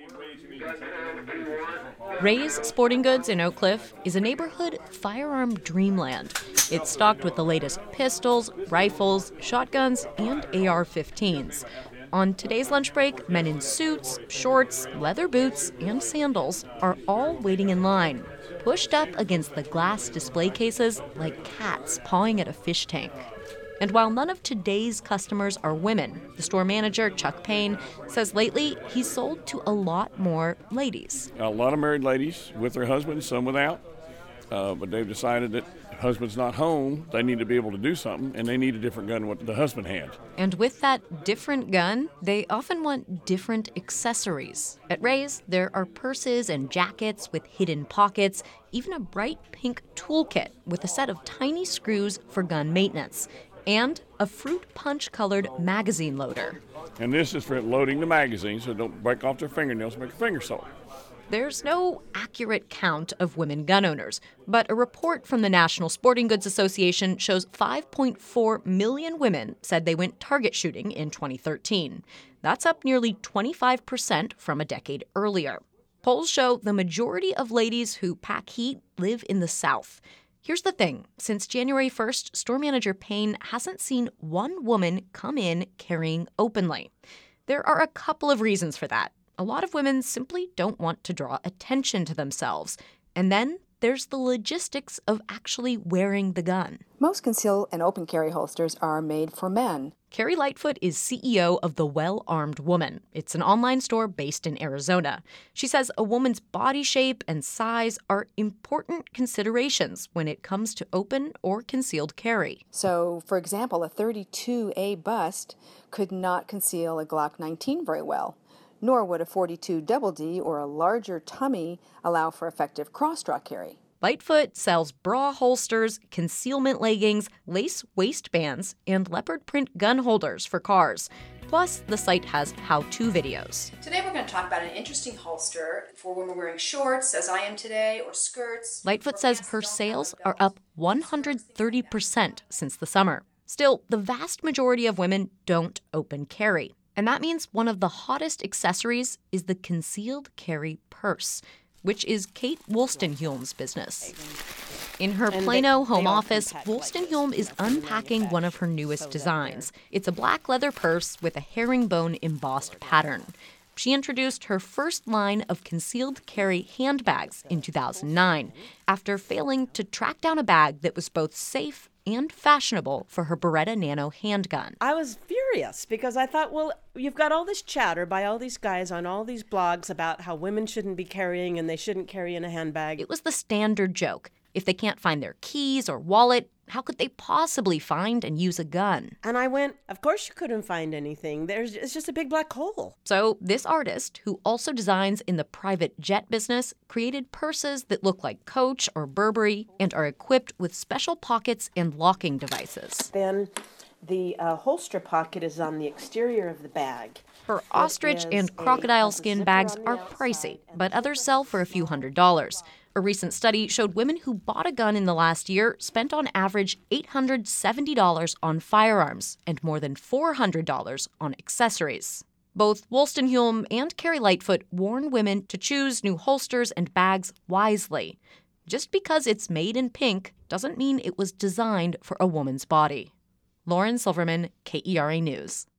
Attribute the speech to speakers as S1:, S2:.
S1: Ray's Sporting Goods in Oak Cliff is a neighborhood firearm dreamland. It's stocked with the latest pistols, rifles, shotguns, and AR-15s. On today's lunch break, men in suits, shorts, leather boots, and sandals are all waiting in line, pushed up against the glass display cases like cats pawing at a fish tank. And while none of today's customers are women, the store manager, Chuck Payne, says lately he's sold to a lot more ladies.
S2: A lot of married ladies with their husbands, some without, but they've decided that if husband's not home, they need to be able to do something, and they need a different gun than what the husband had.
S1: And with that different gun, they often want different accessories. At Ray's, there are purses and jackets with hidden pockets, even a bright pink toolkit with a set of tiny screws for gun maintenance, and a fruit punch-colored magazine loader.
S2: And this is for loading the magazine so don't break off their fingernails and make a finger sore.
S1: There's no accurate count of women gun owners, but a report from the National Sporting Goods Association shows 5.4 million women said they went target shooting in 2013. That's up nearly 25% from a decade earlier. Polls show the majority of ladies who pack heat live in the South. Here's the thing. Since January 1st, store manager Payne hasn't seen one woman come in carrying openly. There are a couple of reasons for that. A lot of women simply don't want to draw attention to themselves. And then there's the logistics of actually wearing the gun.
S3: Most conceal and open carry holsters are made for men.
S1: Carrie Lightfoot is CEO of The Well-Armed Woman. It's an online store based in Arizona. She says a woman's body shape and size are important considerations when it comes to open or concealed carry.
S3: So, for example, a 32A bust could not conceal a Glock 19 very well, nor would a 42 Double D or a larger tummy allow for effective cross-draw carry.
S1: Lightfoot sells bra holsters, concealment leggings, lace waistbands, and leopard print gun holders for cars. Plus, the site has how-to videos.
S4: Today we're going to talk about an interesting holster for when we're wearing shorts, as I am today, or skirts.
S1: Lightfoot says her sales are up 130% since the summer. Still, the vast majority of women don't open carry. And that means one of the hottest accessories is the concealed carry purse, which is Kate Wolstenholme's business. In her Plano home office, Wolstenholme is unpacking one of her newest designs. It's a black leather purse with a herringbone embossed pattern. She introduced her first line of concealed carry handbags in 2009 after failing to track down a bag that was both safe and fashionable for her Beretta Nano handgun.
S5: I was furious because I thought, well, you've got all this chatter by all these guys on all these blogs about how women shouldn't be carrying and they shouldn't carry in a handbag.
S1: It was the standard joke. If they can't find their keys or wallet, how could they possibly find and use a gun?
S5: And I went, of course you couldn't find anything. It's just a big black hole.
S1: So this artist, who also designs in the private jet business, created purses that look like Coach or Burberry and are equipped with special pockets and locking devices.
S5: Then the holster pocket is on the exterior of the bag.
S1: Her ostrich and crocodile skin bags are pricey, but others sell for a few $100s. A recent study showed women who bought a gun in the last year spent on average $870 on firearms and more than $400 on accessories. Both Wolstenholme and Carrie Lightfoot warn women to choose new holsters and bags wisely. Just because it's made in pink doesn't mean it was designed for a woman's body. Lauren Silverman, KERA News.